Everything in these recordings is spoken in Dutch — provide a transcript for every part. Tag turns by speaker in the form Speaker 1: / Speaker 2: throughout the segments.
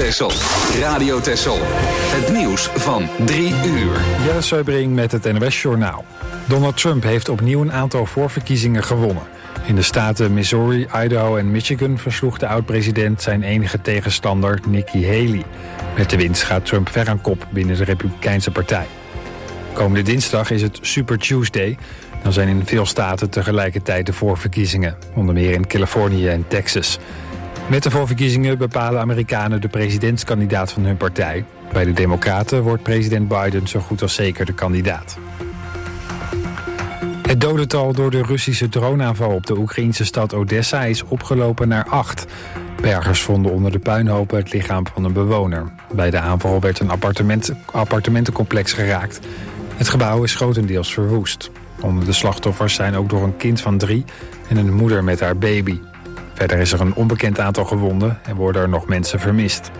Speaker 1: Texel. Radio Texel. Het nieuws van 3 uur.
Speaker 2: Jelle Seubring met het NOS-journaal. Donald Trump heeft opnieuw een aantal voorverkiezingen gewonnen. In de staten Missouri, Idaho en Michigan versloeg de oud-president zijn enige tegenstander Nikki Haley. Met de winst gaat Trump ver aan kop binnen de Republikeinse partij. Komende dinsdag is het Super Tuesday. Dan zijn in veel staten tegelijkertijd de voorverkiezingen. Onder meer in Californië en Texas. Met de voorverkiezingen bepalen Amerikanen de presidentskandidaat van hun partij. Bij de Democraten wordt president Biden zo goed als zeker de kandidaat. Het dodental door de Russische droneaanval op de Oekraïnse stad Odessa is opgelopen naar 8. Bergers vonden onder de puinhopen het lichaam van een bewoner. Bij de aanval werd een appartementencomplex geraakt. Het gebouw is grotendeels verwoest. Onder de slachtoffers zijn ook nog een kind van 3 en een moeder met haar baby. Verder is er een onbekend aantal gewonden en worden er nog mensen vermist.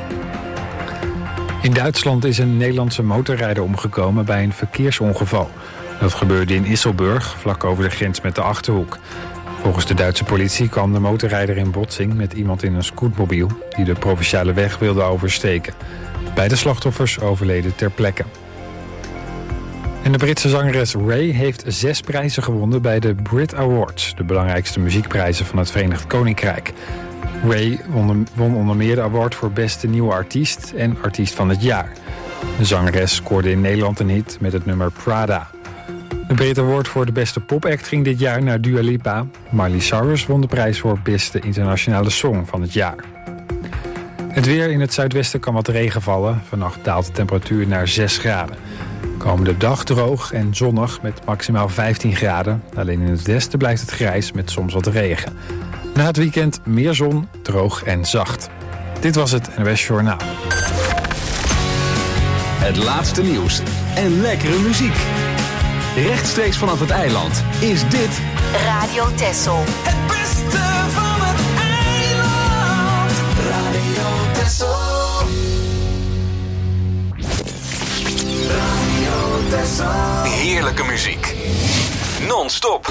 Speaker 2: In Duitsland is een Nederlandse motorrijder omgekomen bij een verkeersongeval. Dat gebeurde in Isselburg, vlak over de grens met de Achterhoek. Volgens de Duitse politie kwam de motorrijder in botsing met iemand in een scootmobiel die de provinciale weg wilde oversteken. Beide slachtoffers overleden ter plekke. En de Britse zangeres Ray heeft 6 prijzen gewonnen bij de Brit Awards, de belangrijkste muziekprijzen van het Verenigd Koninkrijk. Ray won onder meer de award voor beste nieuwe artiest en artiest van het jaar. De zangeres scoorde in Nederland een hit met het nummer Prada. De Brit Award voor de beste popact ging dit jaar naar Dua Lipa. Miley Cyrus won de prijs voor beste internationale song van het jaar. Het weer: in het zuidwesten kan wat regen vallen. Vannacht daalt de temperatuur naar 6 graden. Komende dag droog en zonnig met maximaal 15 graden. Alleen in het westen blijft het grijs met soms wat regen. Na het weekend meer zon, droog en zacht. Dit was het NOS Journaal.
Speaker 1: Het laatste nieuws en lekkere muziek. Rechtstreeks vanaf het eiland is dit
Speaker 3: Radio Texel.
Speaker 4: Het beste van het eiland. Radio Texel. Radio Texel.
Speaker 1: heerlijke muziek. Non-stop.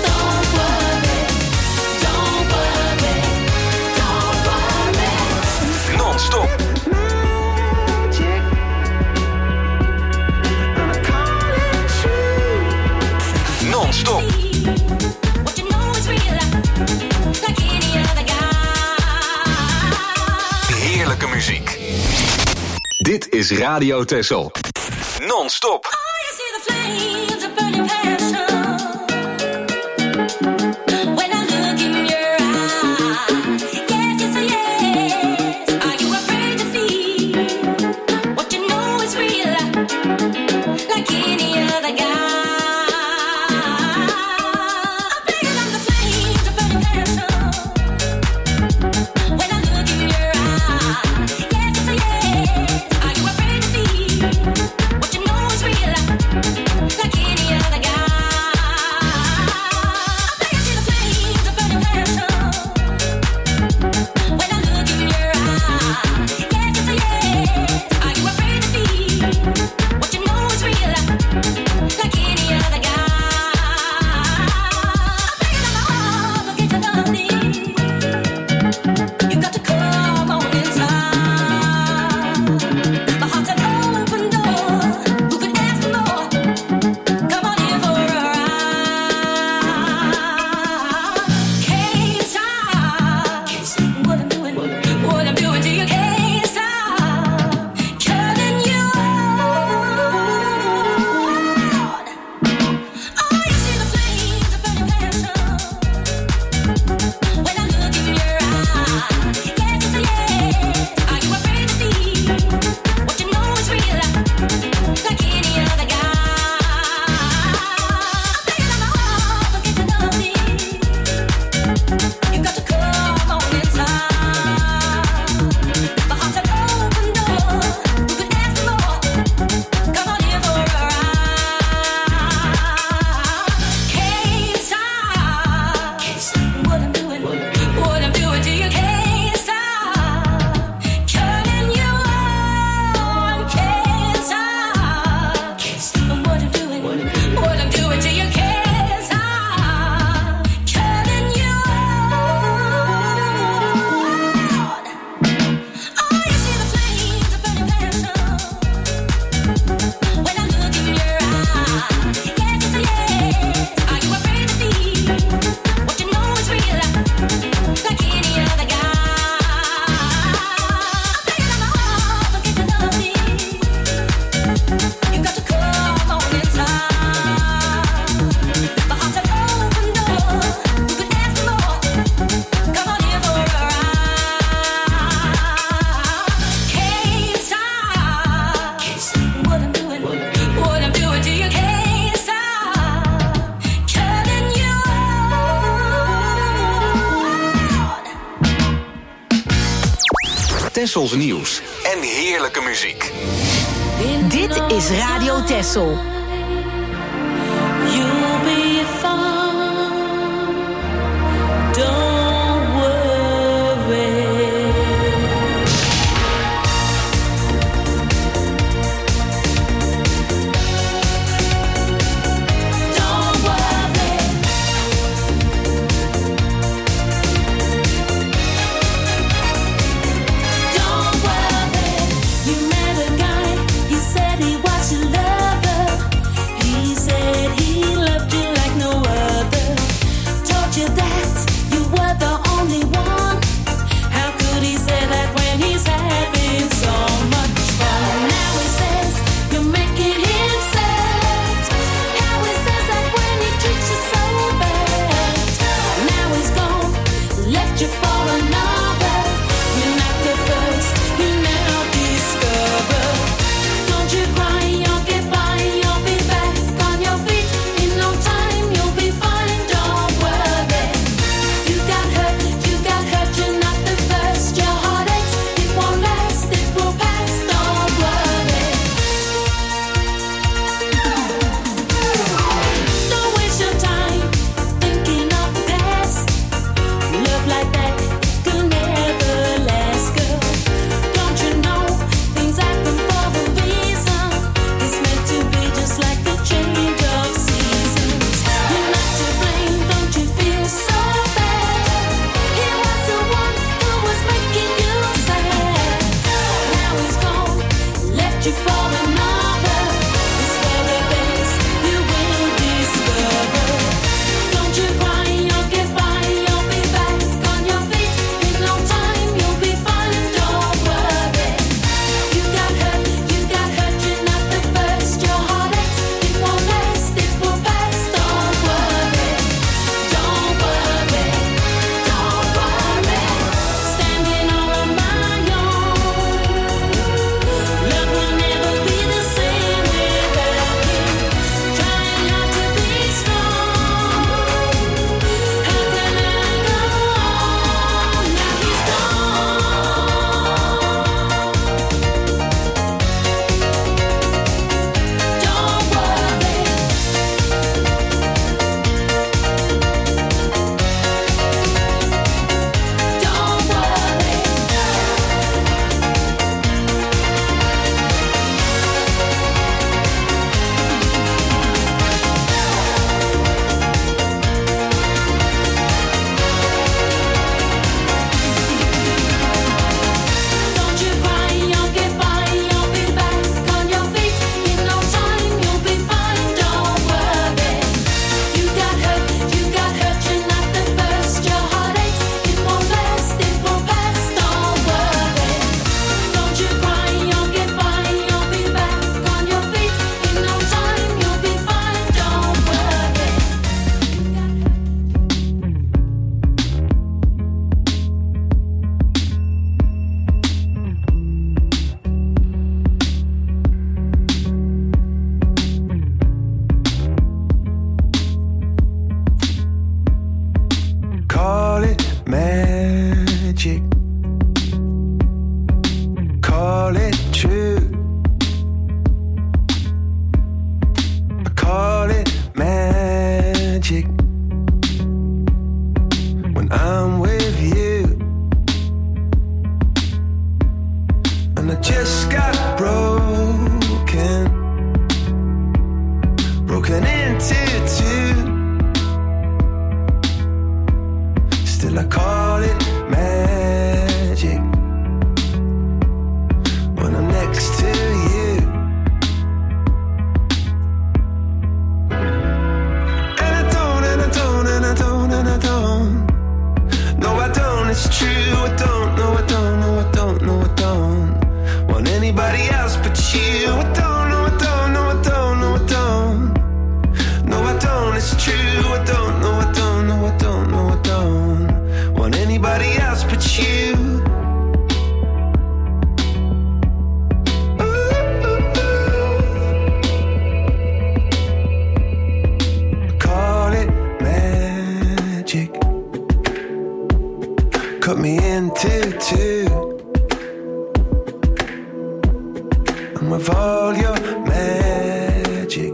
Speaker 1: Non-stop. Non-stop. Heerlijke muziek. Dit is Radio Texel. Non-stop.
Speaker 5: What you know is real.
Speaker 1: Tessels nieuws en heerlijke muziek.
Speaker 3: Dit is Radio Tessel.
Speaker 5: You'll be fine. Don't worry. Don't worry. Don't worry. You met a guy. You said he was your lover. He said he loved you like no other. Told you that you were the only one. How could he say that when he's having so much fun? Now he says you're making him sad. How he says that when he treats you so bad. Now he's gone, left you for another. You're not the first, you now discover. Don't you cry, you'll get by, you'll be back on your feet. In no time, you'll be fine, don't worry. You got hurt, you're not the first. Your heart aches, it won't last, it will pass, don't worry. Don't waste your time thinking of the past. Love like that could never last, girl. Don't you know things happen for a reason? It's meant to be just like the change of seasons. You're not to blame, don't you feel so bad? He was the one who was making you sad. Now he's gone, left you for another. This very best you will discover. Don't you cry, you'll get by, you'll be back on your feet. In no time, you'll be fine, don't worry. You got hurt, you're not the first. Your heart aches, it won't last, it will pass, don't worry. Don't worry, don't worry. Standing all on my own. Love will never be the same without you. Trying hard to be strong. How can I go on? Now he's gone. Don't worry. Don't worry. Don't you cry, you'll get by, you'll be back on your feet. In no time, you'll be fine, don't worry. You got hurt, you're not the first. Your heart aches, it won't last, it will pass, don't worry. Don't you cry, you'll get by, you'll be back on your feet. In no time, you'll be fine, don't worry.
Speaker 4: Call it magic. Call it true. I call it magic. When I'm with you. And I just got broken into two. Still I call it magic when I'm next to you. And I don't, and I don't, and I don't, and I don't. No, I don't, it's true. I don't, no, I don't, no, I don't, no, I don't want anybody else but you. I don't, no, I don't, no, I don't, no, I don't. No, I don't, it's true. I don't, no, I don't, no, I don't, no, I don't want anybody else but you. Call it magic. Cut me into two. And with all your magic,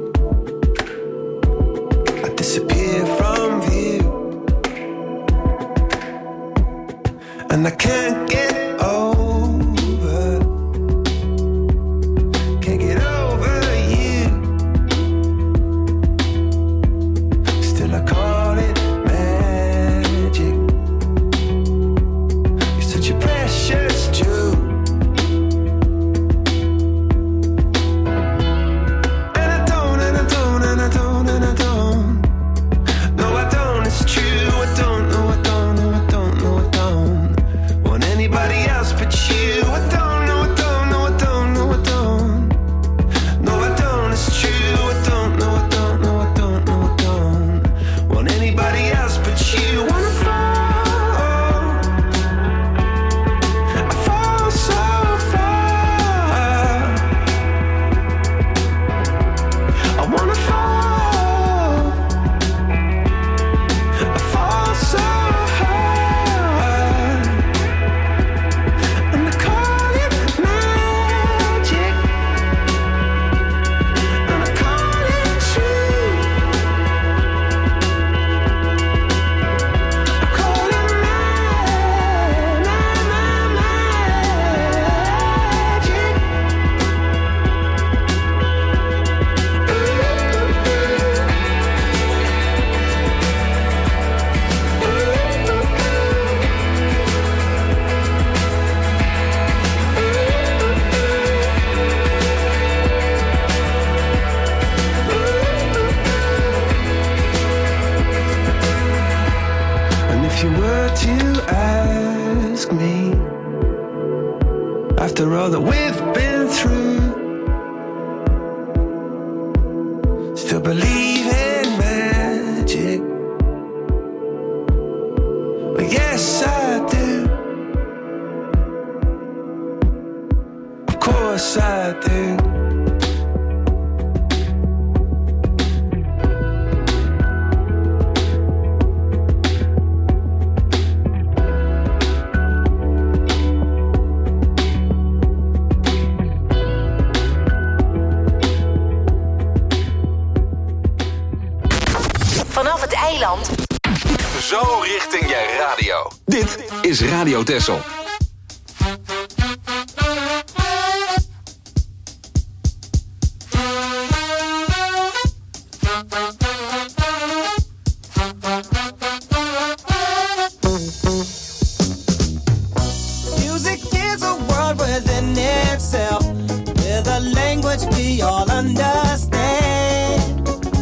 Speaker 4: I disappear from view. And I can't get over you. Still I call it magic. You're such a precious jewel. And I don't. No, I don't, it's true. I don't want anybody else but you. I don't. No, I don't, it's true. I don't want anybody else but you. Wanna fall, I fall so far. I wanna fall, I fall so hard. And I call it magic, and I call it true. I call it And if you were to ask me, after all that we've been through, still believe in magic? Well, yes, I do. Of course I do.
Speaker 3: Vanaf het eiland.
Speaker 1: Zo richting je radio. Dit is Radio Texel.
Speaker 6: Music is a world within itself, with a language we all understand,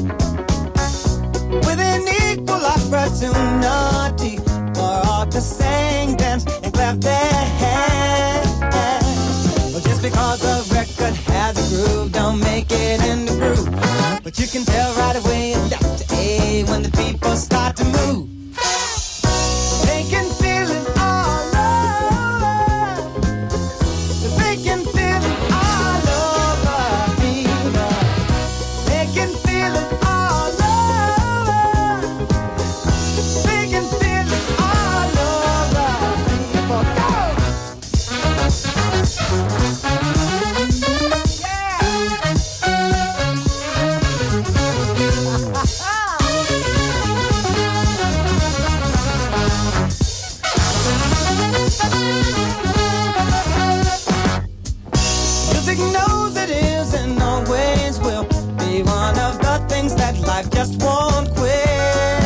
Speaker 6: with an equal opportunity for all to sing, dance, and clap their hands. Well, just because the record has a groove, don't make it in the groove. But you can tell right away left to A when the people start to move. They can feel it all over. They can feel it all over people. They can feel it all over. They can feel it all over people. Go! Music knows it is and always will be one of the things that life just won't quit.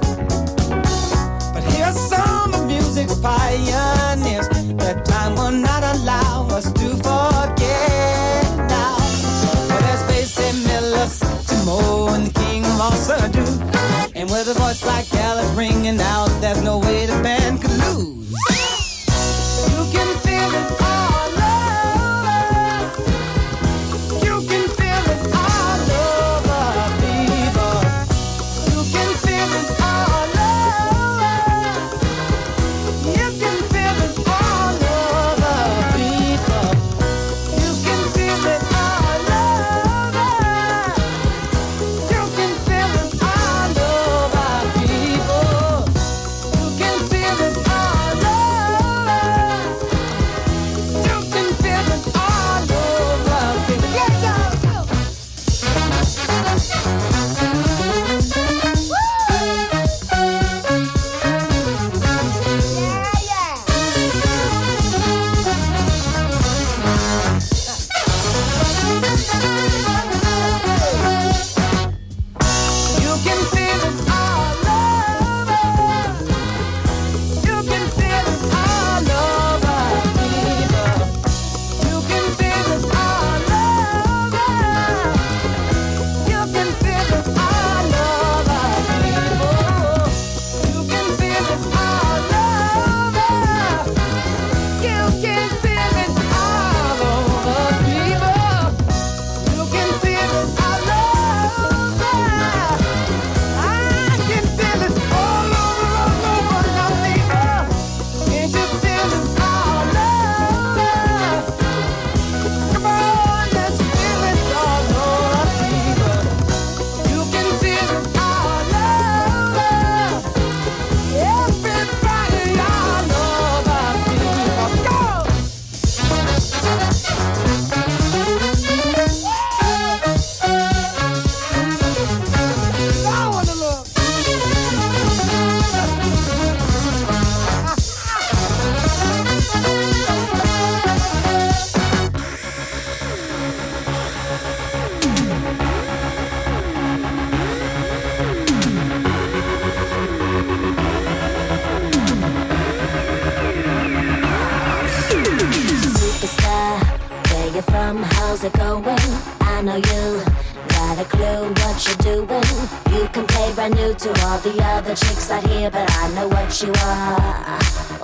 Speaker 6: But here's some of music's pioneers that time will not allow us to forget now. But there's Basie Miller, Timo, and the king of all Surdu. And with a voice like Alice ringing out, there's no way the band could lose. You can feel it all over. You can feel it all over, people. You can feel it all over. You can feel it all over, people. You can feel it all over. You can feel it all over, people. You can feel
Speaker 5: from? How's it going? I know you got a clue what you're doing. You can play brand new to all the other chicks out here, but I know what you are,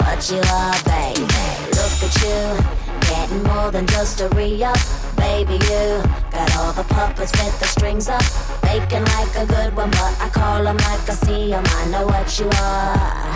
Speaker 5: baby. Look at you, getting more than just a re-up. Baby, you got all the puppets with the strings up, faking like a good one, but I call them like I see them. I know what you are,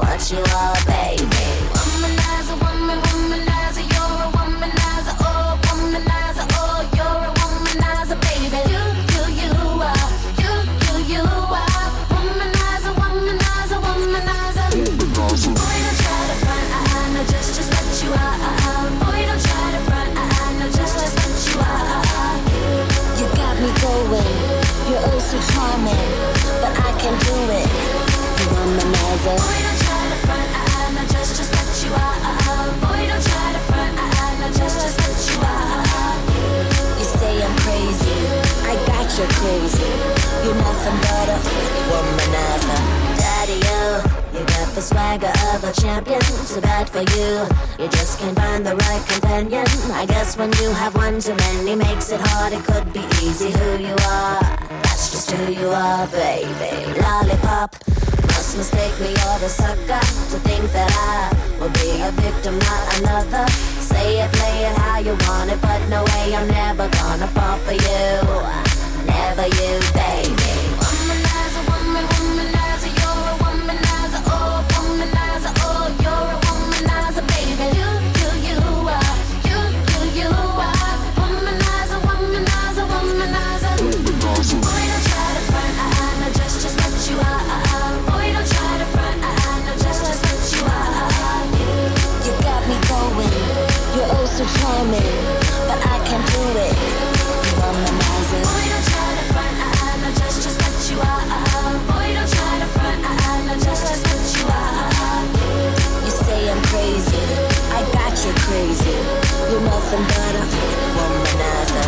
Speaker 5: baby. Womanizer, womanizer, you're a womanizer, oh, womanizer, oh, you're a womanizer, baby. You are, you are, womanizer, womanizer, womanizer. Boy, don't try to front, I know just what you are. Boy, don't try to front, I know just what you are. You got me going, you're oh so charming, but I can do it. You womanizer. Boy, don't try to front, I know just what you are. Boy, don't try to front, I know just what you are. You say I'm crazy, I got you crazy. You're nothing but a womanizer. Daddy, you got the swagger of a champion. Too bad for you, you just can't find the right companion. I guess when you have one too many makes it hard. It could be easy who you are, that's just who you are, baby. Lollipop, must mistake me or the sucker to think that I will be a victim, not another. Say it, play it how you want it, but no way, I'm never gonna fall for you. Never you, baby. Womanizer, womanizer, you're a womanizer, oh, womanizer, oh, you're a womanizer, baby. You are, you are, womanizer, womanizer, womanizer. Boy, don't try to front, I know just what you are. Boy, don't try to front, I know just what you are. You got me going, you're oh so charming, but I can do it. You womanizer. Boy, don't try to front, I know just what you are. Boy, don't try to front, I know just what you are. You say I'm crazy, I got you crazy. You're nothing but a womanizer.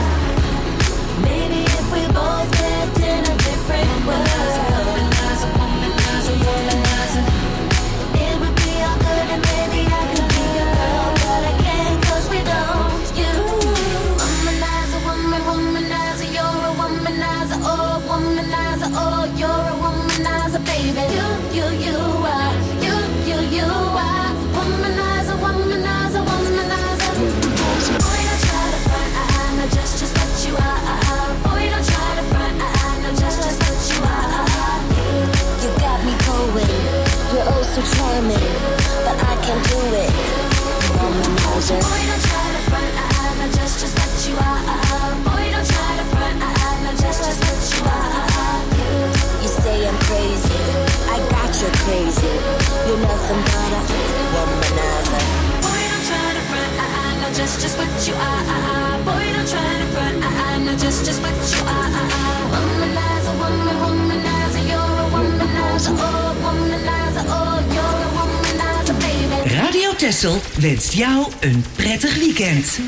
Speaker 5: Maybe if we both lived in a different world, womanizer, womanizer, womanizer, it would be all good and maybe I could be your girl, but I can't 'cause we don't. You womanizer, womanizer, you're a womanizer, oh, womanizer, oh, you're a womanizer, baby. You are, you are, womanizer, womanizer, womanizer. Boy, don't try to front, I know just what you are. Boy, don't try to front, I know just what you are. You got me going, you're oh so charming, but I can do it. Womanizer. Boy, don't try to front, I know just what you are. Boy, don't try to front, I know just what you are. You say I'm crazy, I got you crazy. You're nothing but a womanizer. Boy, don't try to front, I know just what you are. Boy, don't try to front, I know just what you are. Womanizer, womanizer, you're a womanizer, oh, womanizer, oh, you're a womanizer, baby.
Speaker 7: Radio Texel wenst jou een prettig weekend.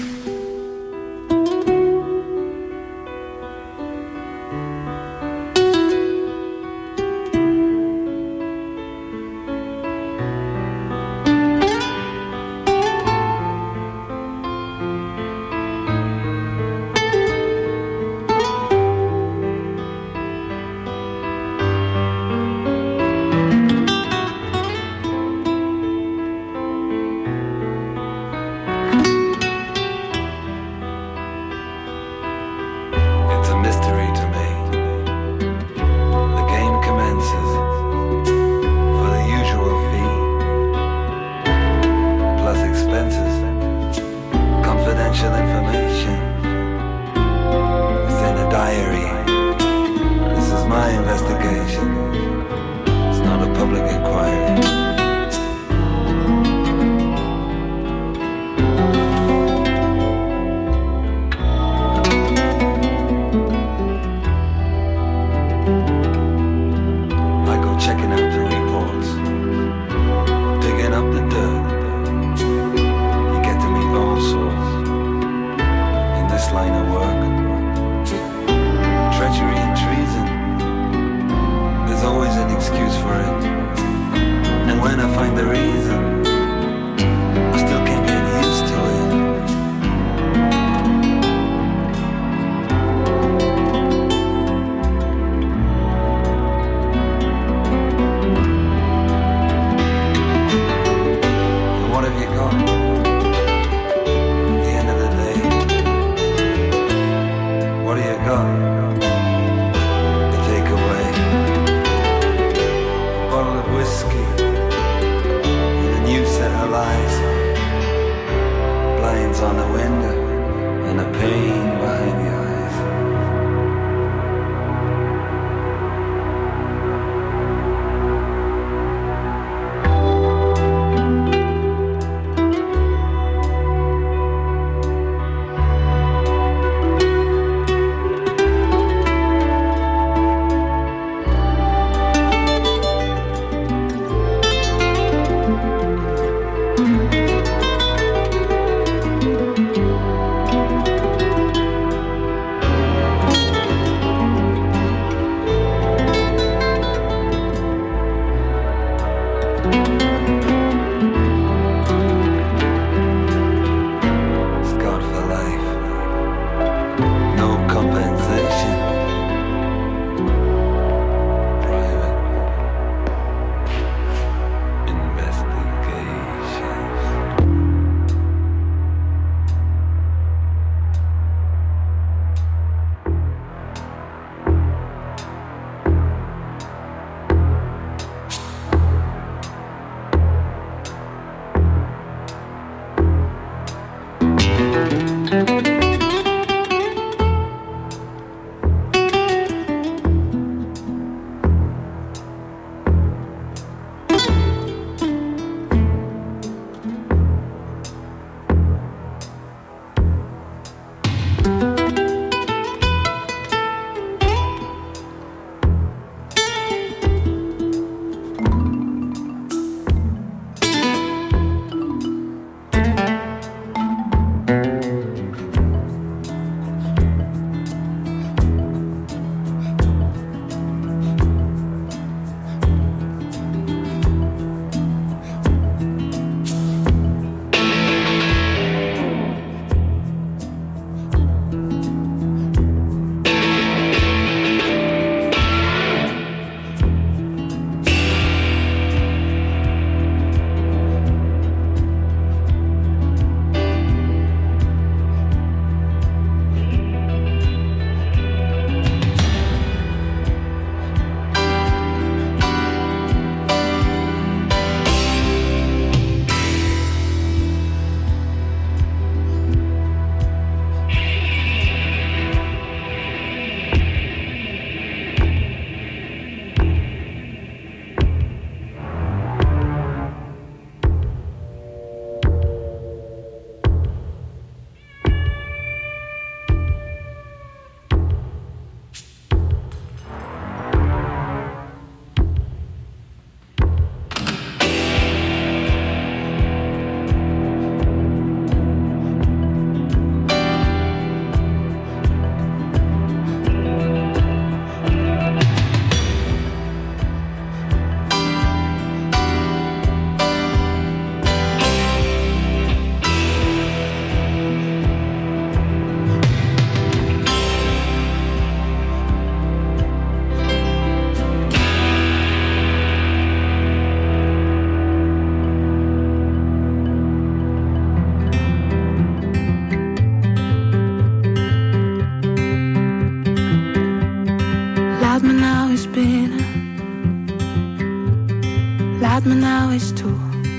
Speaker 8: laat me nou eens toe.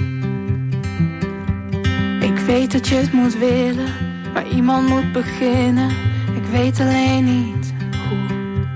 Speaker 8: Ik weet dat je het moet willen, maar iemand moet beginnen. Ik weet alleen niet hoe.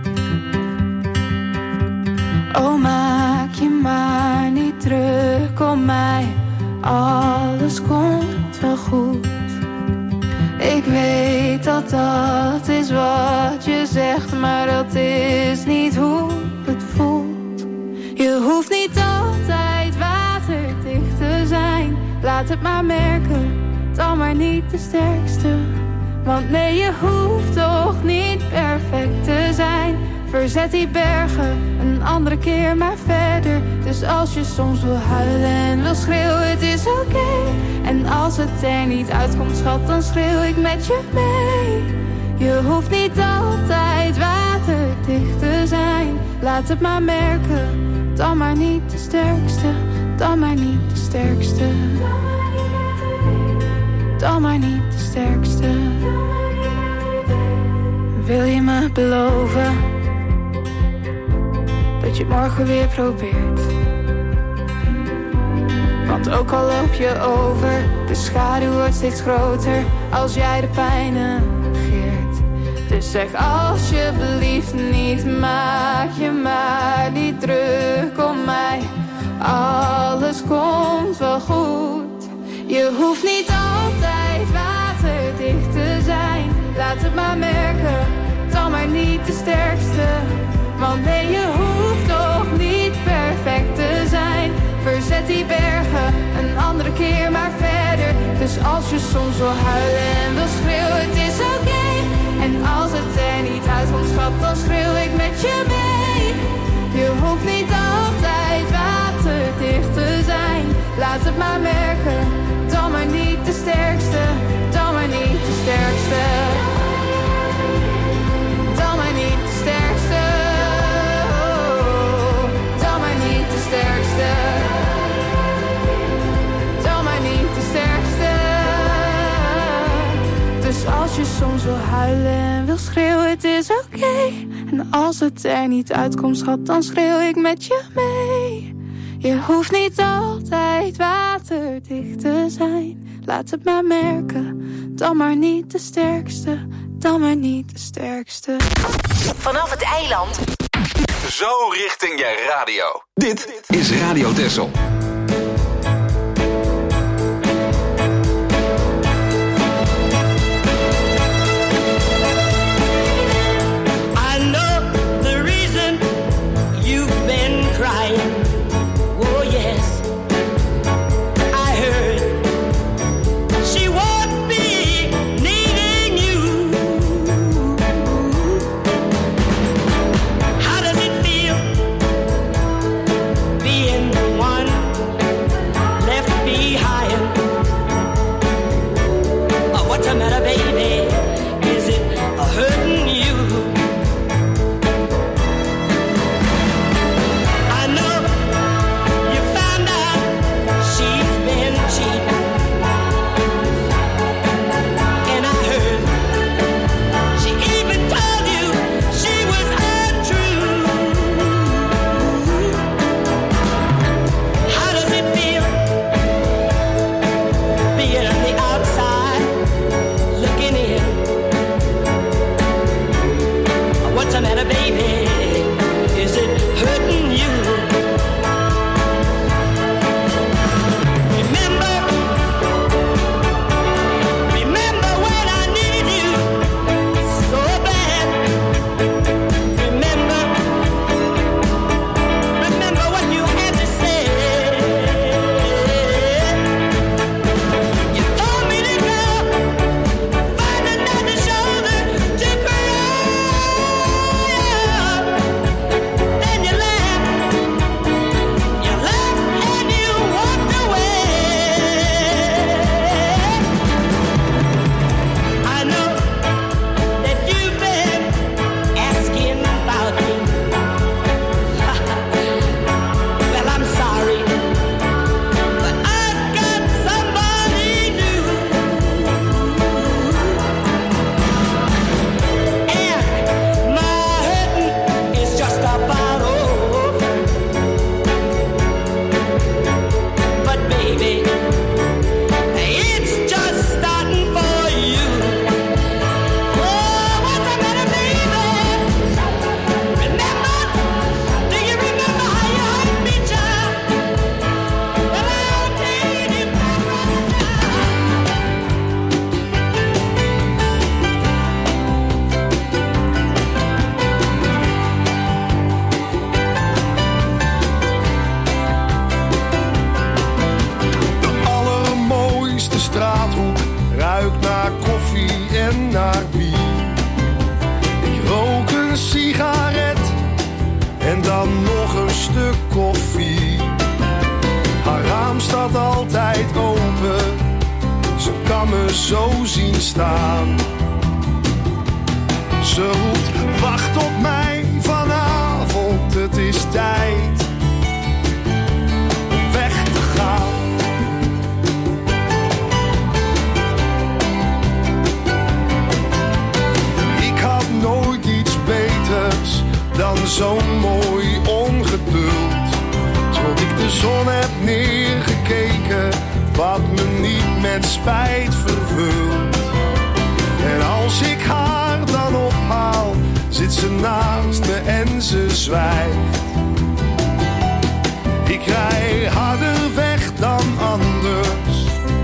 Speaker 8: Oh, maak je maar niet druk om mij. Alles komt wel goed. Ik weet dat dat is wat je zegt, maar dat is niet hoe het voelt. Je hoeft niet altijd waterdicht te zijn. Laat het maar merken, dan maar niet de sterkste. Want nee, je hoeft toch niet perfect te zijn. Verzet die bergen, een andere keer maar verder. Dus als je soms wil huilen en wil schreeuwen, het is oké. En als het er niet uitkomt, schat, dan schreeuw ik met je mee. Je hoeft niet altijd waterdicht te zijn. Laat het maar merken, dan maar niet de sterkste. Dan maar niet de sterkste. Dan maar niet de sterkste. Wil je me beloven dat je het morgen weer probeert? Want ook al loop je over, de schaduw wordt steeds groter als jij de pijn negeert. Dus zeg alsjeblieft niet, maak je maar niet druk om mij. Alles komt wel goed. Je hoeft niet altijd waterdicht te zijn. Laat het maar merken, dan maar niet de sterkste. Want nee, je hoeft toch niet perfect te zijn. Verzet die bergen, een andere keer maar verder. Dus als je soms wil huilen en wil schreeuwen, het is oké. En als het er niet uitkomt, schat, dan schreeuw ik met je mee. Je hoeft niet altijd waterdicht te zijn. Laat het maar merken, dan maar niet de sterkste. Dan maar niet de sterkste. Dan maar niet de sterkste. Dan maar niet de sterkste. Dan maar niet de sterkste. Dus als je soms wil huilen en wil schreeuwen, het is oké. En als het er niet uitkomt, schat, dan schreeuw ik met je mee. Je hoeft niet altijd waterdicht te zijn. Laat het maar merken, dan maar niet de sterkste. Dan maar niet de sterkste.
Speaker 3: Vanaf het eiland.
Speaker 1: Zo richting je radio. Dit is Radio Texel.
Speaker 9: I know the reason you've been crying. Oh yes, I heard she won't be needing you. How does it feel being the one
Speaker 10: kan me zo zien staan. Ze roept, wacht op mij vanavond, het is tijd om weg te gaan. Ik had nooit iets beters dan zo'n mooi ongeduld. Tot ik de zon heb neergekeken, wat me niet met spijt vervult. En als ik haar dan ophaal, zit ze naast me en ze zwijgt. Ik rij harder weg dan anders,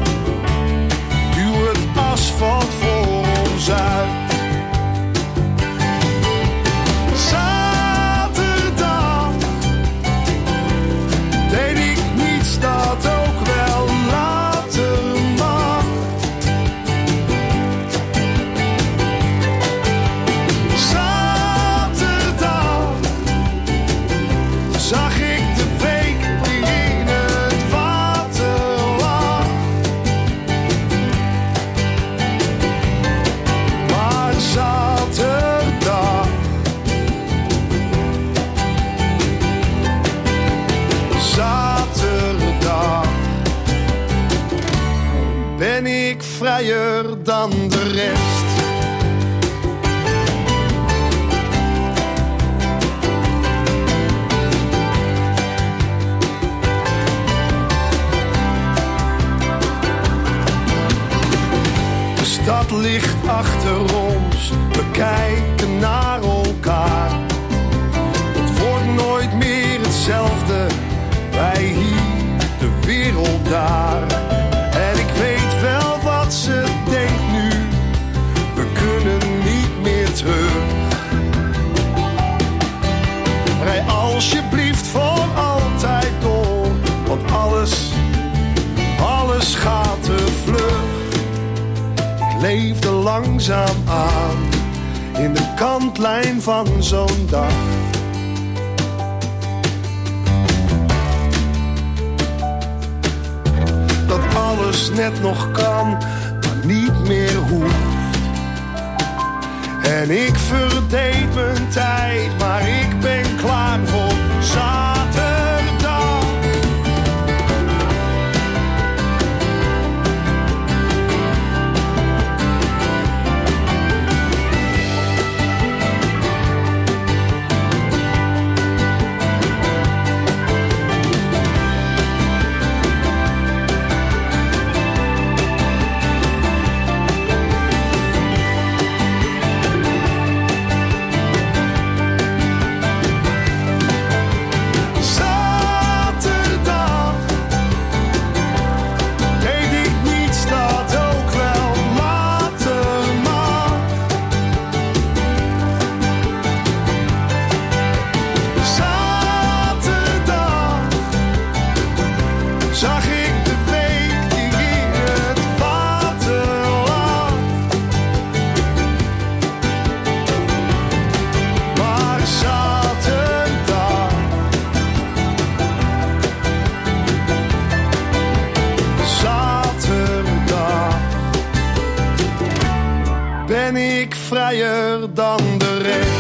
Speaker 10: duw het asfalt voor ons uit. Zaterdag deed ik niets dat ook wel later mag. Zaterdag zag ik de week die in het water lag. Maar zaterdag ben ik vrijer dan de rest. De stad ligt achter ons, we kijken naar elkaar. Het wordt nooit meer hetzelfde, wij hier, de wereld daar. En ik weet wel wat ze denkt nu, we kunnen niet meer terug. Rij alsjeblieft voor altijd door, want alles gaat te vlug. Ik leefde langzaam aan, in de kantlijn van zo'n dag. Dat alles net nog kan, maar niet meer hoeft. En ik verdeed mijn tijd, maar ik ben klaar voor zaterdag. Ben ik vrijer dan de rest.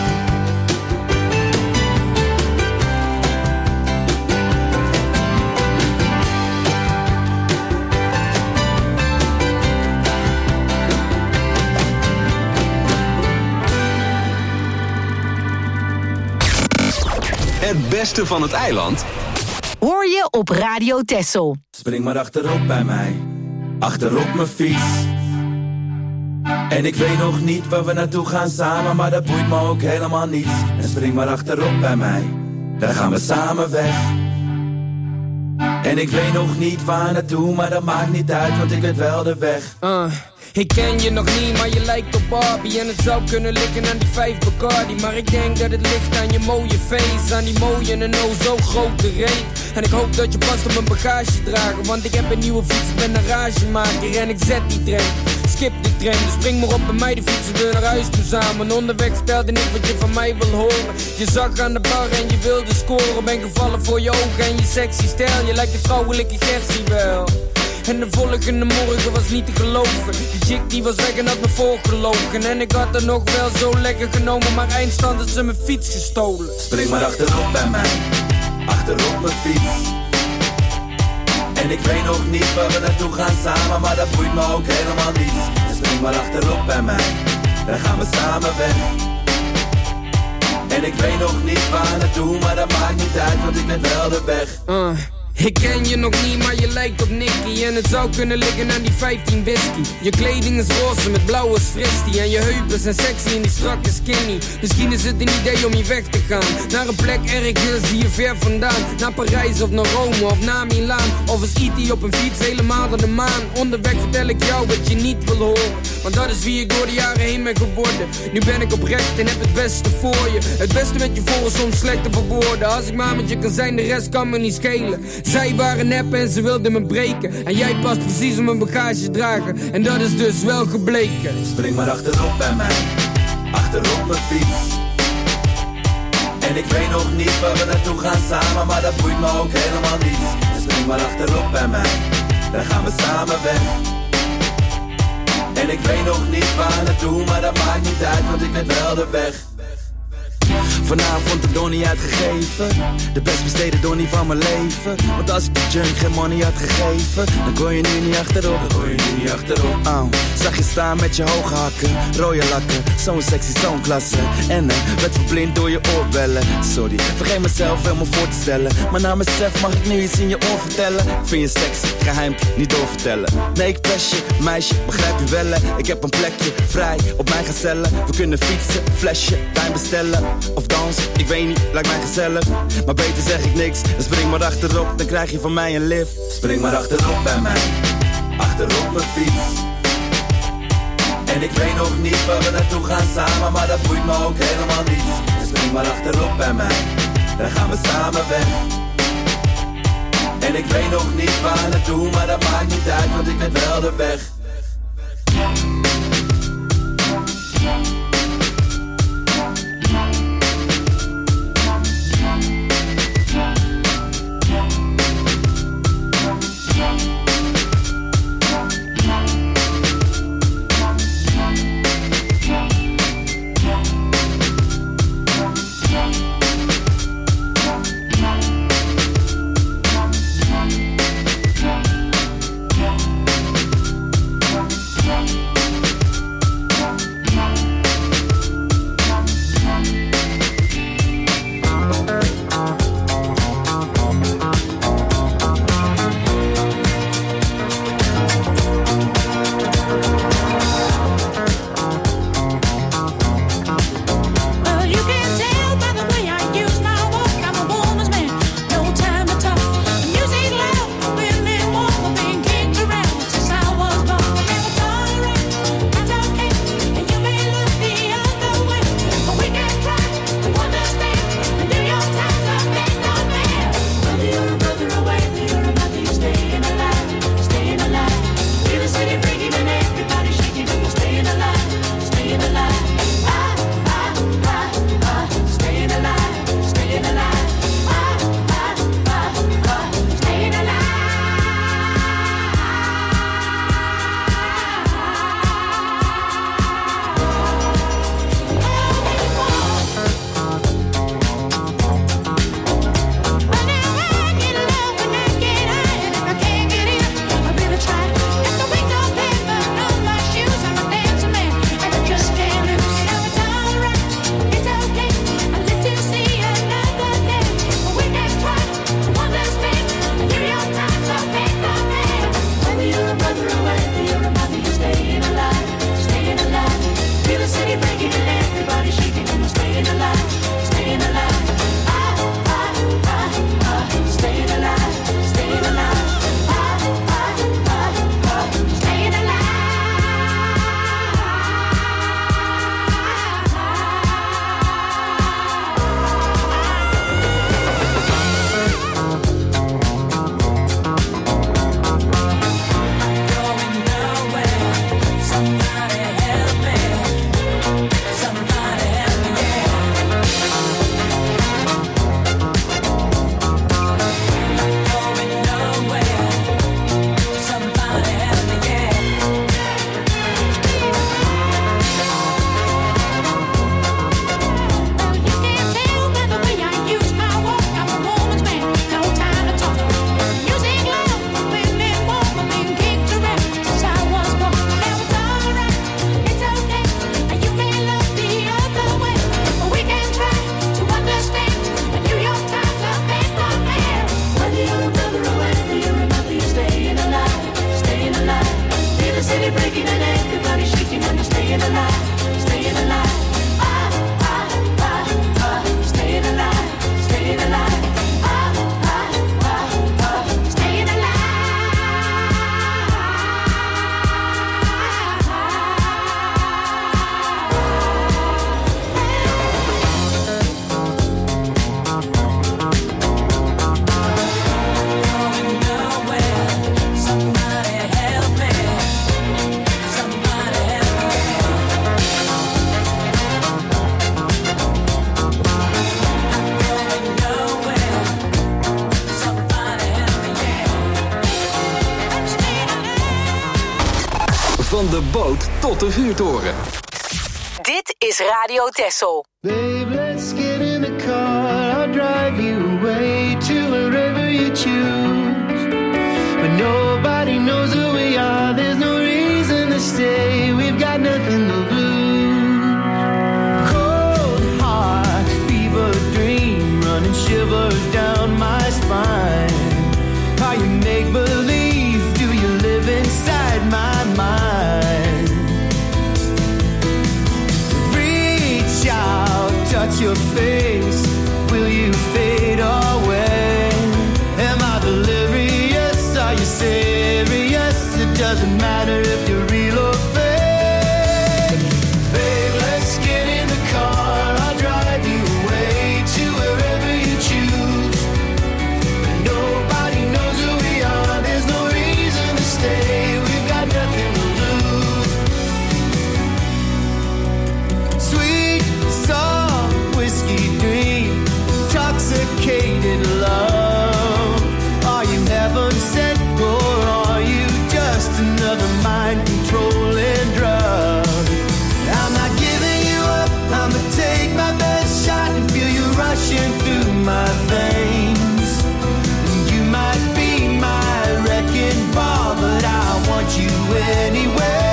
Speaker 1: Het beste van het eiland
Speaker 3: hoor je op Radio Texel.
Speaker 11: Spring maar achterop bij mij, achterop mijn fiets. En ik weet nog niet waar we naartoe gaan samen, maar dat boeit me ook helemaal niet. En spring maar achterop bij mij, dan gaan we samen weg. En ik weet nog niet waar naartoe, maar dat maakt niet uit, want ik weet wel de weg.
Speaker 12: Ik ken je nog niet, maar je lijkt op Barbie. En het zou kunnen liggen aan die 5 Bacardi. Maar ik denk dat het ligt aan je mooie face, aan die mooie en oh zo grote reet. En ik hoop dat je past op mijn bagagedrager, want ik heb een nieuwe fiets, ik ben een ragemaker. En ik zet die trein, skip die trein. Dus spring maar op bij mij, de fietsen we naar huis toe samen. Onderweg stelde ik wat je van mij wil horen. Je zag aan de bar en je wilde scoren. Ben gevallen voor je ogen en je sexy stijl. Je lijkt de vrouwelijke Gertie wel. En de volgende morgen was niet te geloven. Die chick die was weg en had me voorgelogen. En ik had er nog wel zo lekker genomen, maar eindstand had ze mijn fiets gestolen.
Speaker 11: Spring maar achterop bij mij, achterop mijn fiets. En ik weet nog niet waar we naartoe gaan samen, maar dat boeit me ook helemaal niet. Dus spring maar achterop bij mij, dan gaan we samen weg. En ik weet nog niet waar naartoe, maar dat maakt niet uit, want ik ben wel de weg.
Speaker 12: Ik ken je nog niet, maar je lijkt op Nicky. En het zou kunnen liggen aan die 15 whisky. Je kleding is roze met blauwe fristie. En je heupen zijn sexy en die strakke skinny. Misschien is het een idee om hier weg te gaan. Naar een plek ergens hier ver vandaan. Naar Parijs of naar Rome of naar Milaan. Of als E.T. op een fiets helemaal naar de maan. Onderweg vertel ik jou wat je niet wil horen. Want dat is wie ik door de jaren heen ben geworden. Nu ben ik oprecht en heb het beste voor je. Het beste met je voor is soms slecht te verwoorden. Als ik maar met je kan zijn, de rest kan me niet schelen. Zij waren nep en ze wilden me breken. En jij past precies op mijn bagage dragen. En dat is dus wel gebleken.
Speaker 11: Spring maar achterop bij mij, achterop mijn fiets. En ik weet nog niet waar we naartoe gaan samen, maar dat boeit me ook helemaal niet. Dus spring maar achterop bij mij, dan gaan we samen weg. En ik weet nog niet waar naartoe, maar dat maakt niet uit, want ik ben wel de weg.
Speaker 13: Vanavond de donnie uitgegeven, de best besteden donnie van mijn leven. Want als ik de junk geen money had gegeven, dan kon je nu niet achterop. Zag je staan met je hoge hakken, rode lakken, zo'n sexy, zo'n klasse. En werd verblind door je oorbellen. Sorry, vergeet mezelf helemaal voor te stellen. Maar na mezelf mag ik nu iets in je oor vertellen. Ik vind je sexy, geheim, niet doorvertellen. Nee, ik pest je, meisje, begrijp je wel. Ik heb een plekje vrij op mijn gezellen. We kunnen fietsen, flesje, wijn bestellen. Of dansen, ik weet niet, lijkt mij gezellig. Maar beter zeg ik niks, dan spring maar achterop, dan krijg je van mij een lift.
Speaker 11: Spring maar achterop bij mij, achterop mijn fiets. En ik weet nog niet waar we naartoe gaan samen, maar dat boeit me ook helemaal niet. Dus spring maar achterop bij mij, dan gaan we samen weg. En ik weet nog niet waar naartoe, maar dat maakt niet uit, want ik ben wel de weg.
Speaker 1: boot tot de vuurtoren.
Speaker 3: Dit is Radio Texel.
Speaker 4: Babe, let's get in the car. I'll drive you away to wherever you choose. But nobody knows who we are. There's no reason to stay. We've got nothing to lose. Cold heart, fever dream, running shivers down my spine. Are you make believe? Do you live inside my mind? Reach out, touch your face. Will you fade away? Am I delirious? Are you serious? It doesn't matter if you're real or fake. Babe, let's get in the car. I'll drive you away to wherever you choose. Nobody knows who we are. There's no reason to stay. We've got nothing to lose. Sweet, soft whiskey dream, intoxicated love. Are you heaven sent or are you just another mind controlling drug? I'm not giving you up. I'ma take my best shot and feel you rushing through my veins. You might be my wrecking ball, but I want you anyway.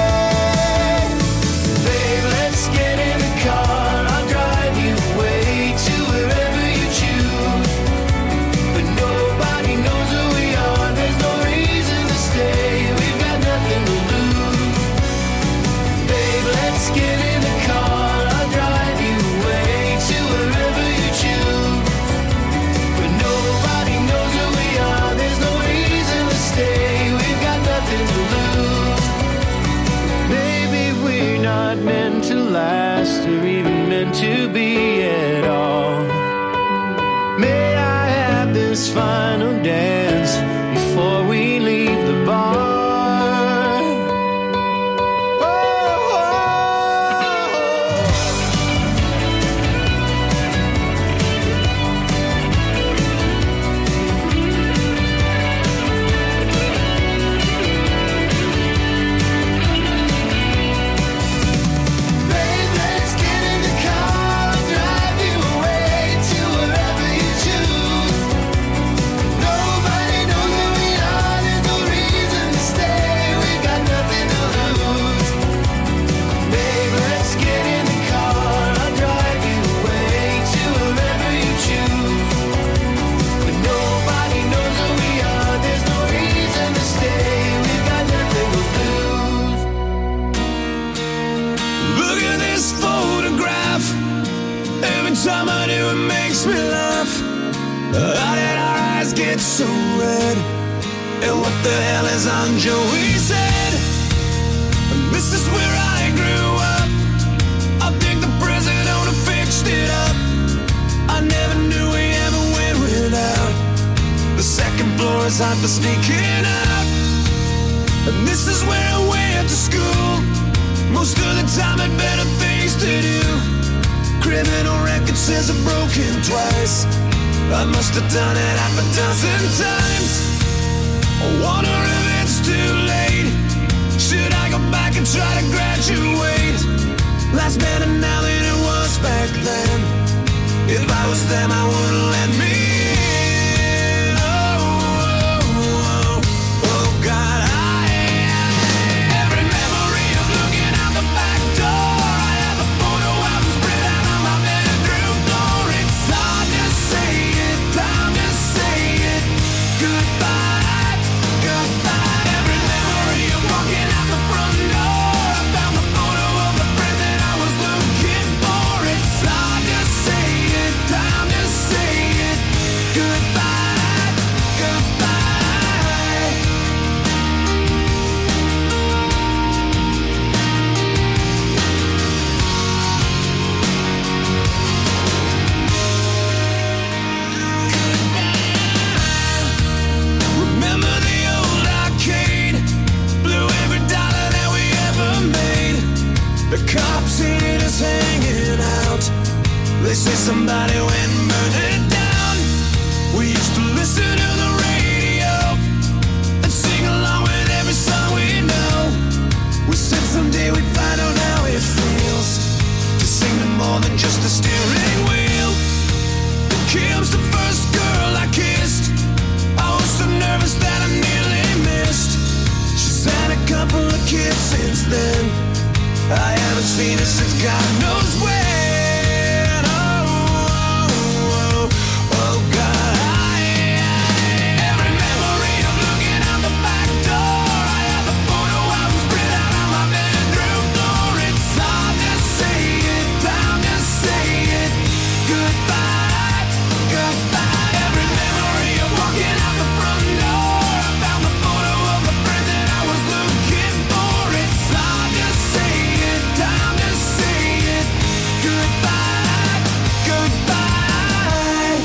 Speaker 4: Babe, let's get in the car. I'll drive you away to wherever you choose. But nobody knows who we are. There's no reason to stay. We've got nothing to lose. Babe, let's get in the car. I'll drive you away to wherever you choose. But nobody knows who we are. There's no reason to stay. We've got nothing to lose. Maybe we're not meant to last or even meant to be at all. May I have this final dance before we leave the bar? Oh, oh, oh. Babe, let's get in the car. I'll drive you away to wherever you choose. Nobody knows who we are. There's no reason to stay. We've got nothing to lose. Babe, let's get in the car. I'll drive you away to wherever you choose. But nobody knows who we are. There's no reason to stay. We've got nothing to lose. Look at this photograph. Every time I do, it makes me laugh. How did our eyes get so red? And what the hell is on Joey's head? This is where I grew up. I think the president owner fixed it up. I never knew we ever went without. The second floor is hot for sneaking out. And this is where I went to school. Most of the time had better things to do. Criminal record says I've broken twice. I must have done it half a dozen times. I wonder if it's too late. Should I go back and try to graduate? Life's better now than it was back then. If I was them, I wouldn't let me in. Oh, oh, oh, oh God, every memory of looking out the back door. I have a photo album spread out on my bedroom floor. It's hard to say it, time to say it. Goodbye, goodbye. Every memory of walking out the front door. I found the photo of the friend that I was looking for. It's hard to say it, time to say it. Goodbye, goodbye. Remember the old arcade? Blew every dollar that we ever made. The cops seen us hanging out. They say somebody went and burned it down. We used to listen to the radio and sing along with every song we know. We said someday God knows when. Oh God, every memory of looking out the back door. I have the photo album spread out on my bedroom floor. It's hard to say it, time to say it. Goodbye, goodbye. Every memory of walking out the front door. I found the photo of the friend that I was looking for. It's hard to say it, time to say it. Goodbye, goodbye.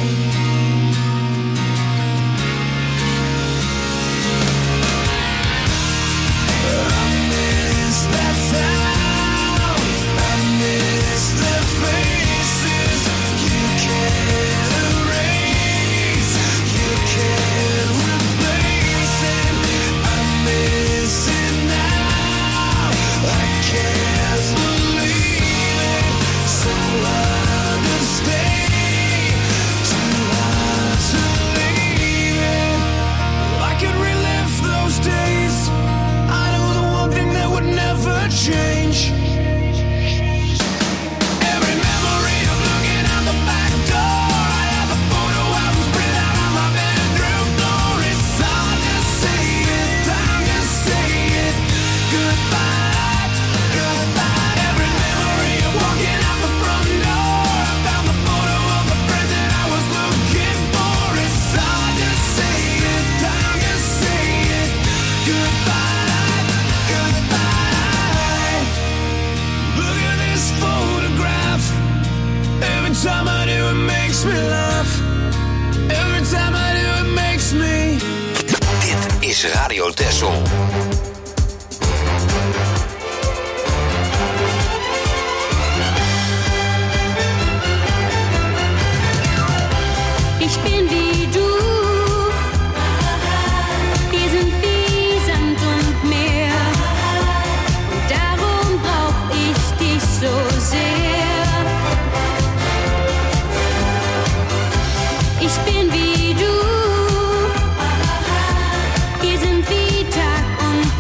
Speaker 4: I miss that town. I miss the faces. You can't erase. You can't replace it. I miss it now. I can't believe it. So hard to stay. Too hard to leave it. I could relive those days. I know the one thing that would never change. Every memory of looking out the back door. I have the photo album spread out on my bedroom floor. It's hard to say it, time to say it. Goodbye, goodbye. Every memory of walking out the front door. I found the photo of the friend that I was looking for. It's hard to say it, time to say it. Goodbye, goodbye. Look at this photograph. Every time I do it makes me laugh. Every time I do it makes me.
Speaker 1: Dit is Radio Texel.
Speaker 5: Ich bin wie du, wir sind wie Sand und Meer. Und darum brauch ich dich so sehr. Ich bin wie du, wir sind wie Tag und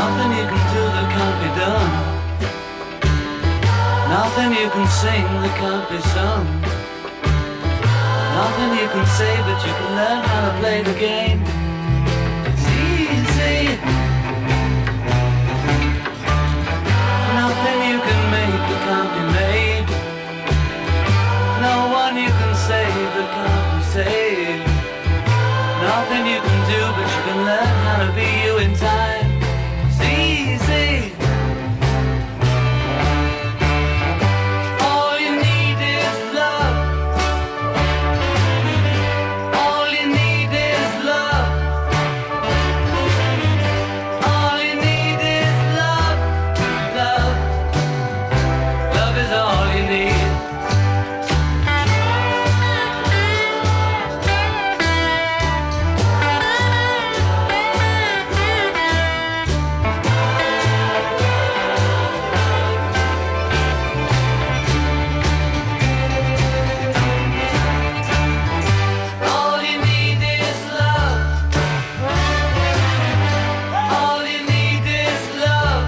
Speaker 14: Nothing you can do that can't be done. Nothing you can sing that can't be sung. Nothing you can say, but you can learn how to play the game. It's easy. Nothing you can make that can't be made. No one you can save that can't be saved. Nothing you can do, but you can learn how to be you in time. It's easy. All you need is love. All you need is love. All you need is love. Love. Love is all you need. All you need is love. All you need is love.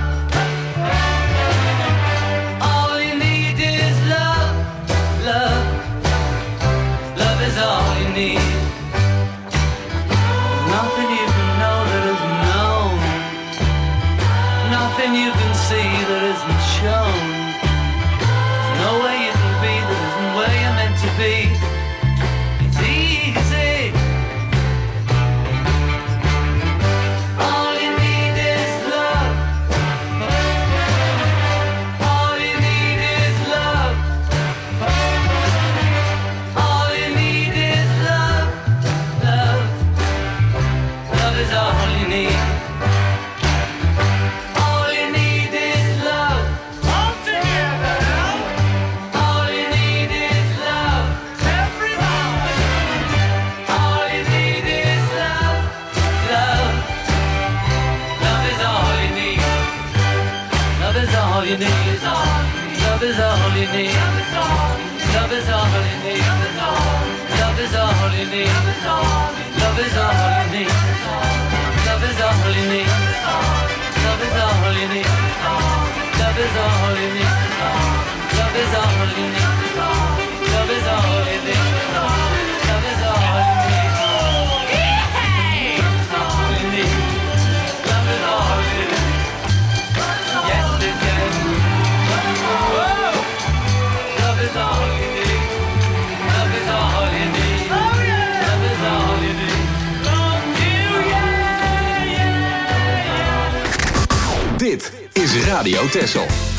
Speaker 14: All you need is love. Love. Love is all you need. Nothing you can know that isn't known. Nothing you can see that isn't shown. There's no way you can be that isn't where you're meant to be. It's easy. All you need is love. All you need is love. All you need is love. Love. Love is all you need. All you need is love. All together. All you need is love. Everybody. All you need is love. Love. Love is all you need. Love is all you need. Love is all you need. Love is all you need. Love is all you need. Love is all you need. Love is all you need. Love is all you need. Love is all you need. Love is all you need. Love is all you need. Love is all you need. All you need. Love is all you need. Yes, it can. Whoa! Love is all you need. Love is all you need. Love is all you need. From you, yeah, yeah, yeah.
Speaker 1: Dit is Radio Texel.